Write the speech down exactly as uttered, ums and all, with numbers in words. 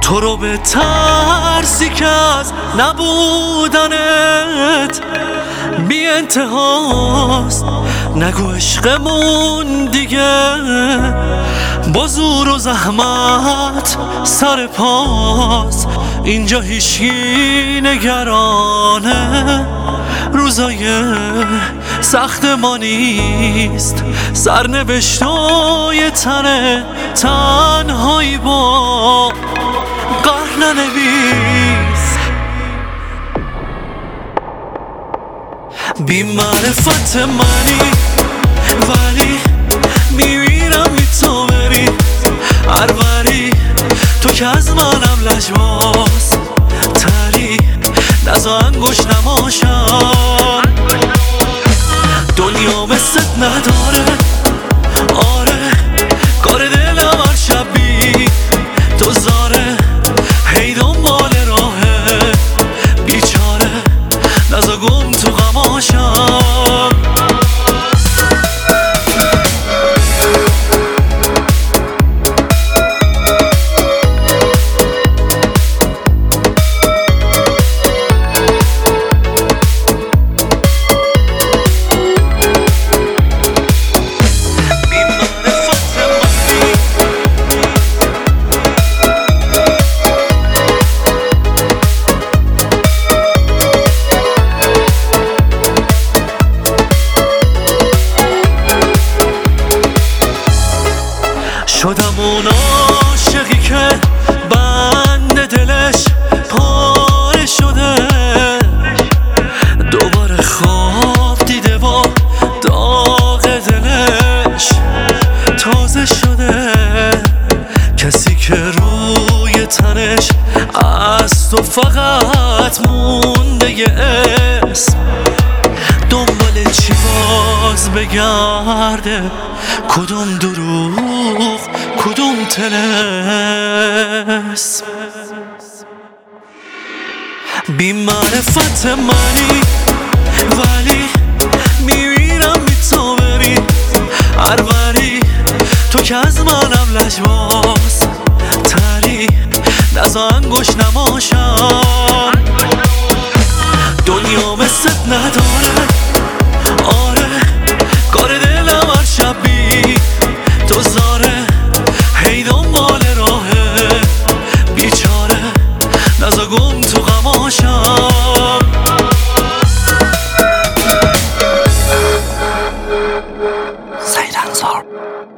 تو رو به ترسی که از نبودنت بی انتهاست. نگو عشقمون دیگه با زور و زحمت سر پاست. اینجا هیچکی نگرانه روزای سخت ما نیست. سرنوشتای تنه تنهایی با قهر ننویس. بی معرفت منی ولی میمیرم بی تو بری هر وری. تو که از منم لجباز تری نزا انگوش نماشم. دنیا مثلت نداره آره کار دلم هر شب بی تو زاره. هی دنبال راهه بیچاره نزا گم تو غماشم. شدم اون عاشقی که بند دلش پاره شده. دوباره خواب دیده و داغ دلش تازه شده. کسی که روی تنش از تو فقط مونده یه اسم. دنبال چی باز بگرده کدوم دروغ کدوم طلسم. بی معرفت منی ولی میمیرم بی تو بری هر وری. تو که از منم لجباز تری نزا انگوش نماشم. دنیا مثلت نداره آره کار دلم هر شب بی تو زاره. هی دنبال راهه بیچاره نزا گم تو غماشم. سعید انصار